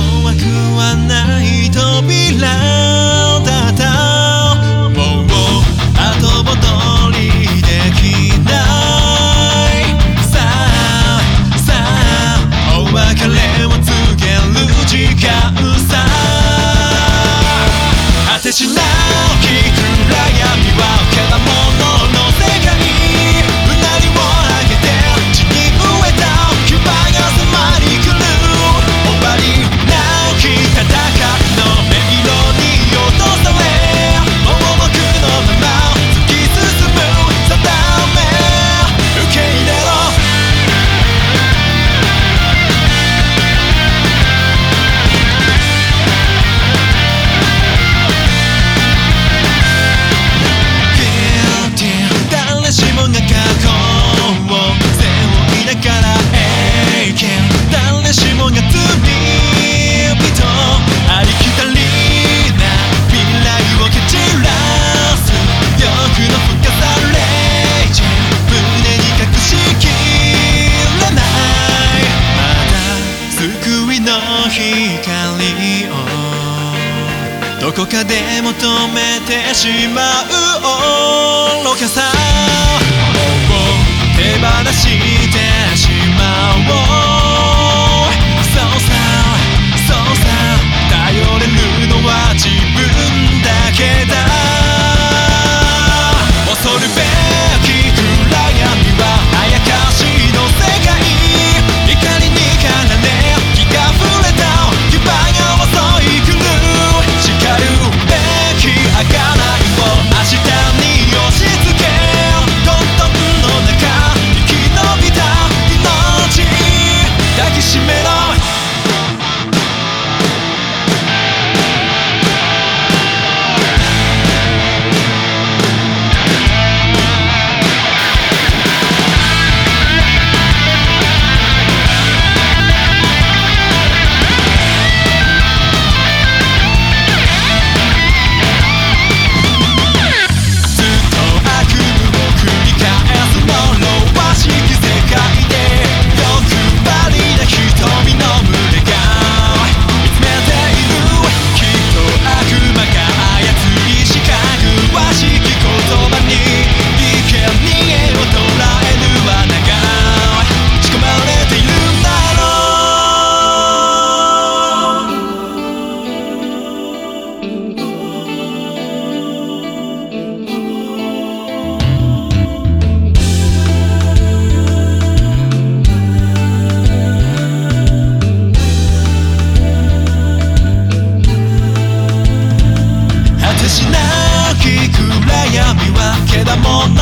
怖くはない扉だったもう後戻りできないさあお別れを告げる時間さ果てしなき暗闇はけだものの世界うなりを上げて地に飢えた牙が迫り来る終わりなき戦いの迷路に落とされ盲目のまま突き進む定め受け入れろ誰しもが過去を背負いながら永遠誰しもが罪人ありきたりな未来を蹴散らす欲の深さレイジ胸に隠しきれないまだ救いの光をどこかで求めてしまう愚かさもう手放してしまおうそうさ頼れるのは自分だけだ恐るべき暗闇はあやかしの世界怒りにからね気が触れた牙が襲い来る叱るべき儚いを明日に押し付け混沌の中生き延びた命抱きしめろ果てしなき暗闇はけだもの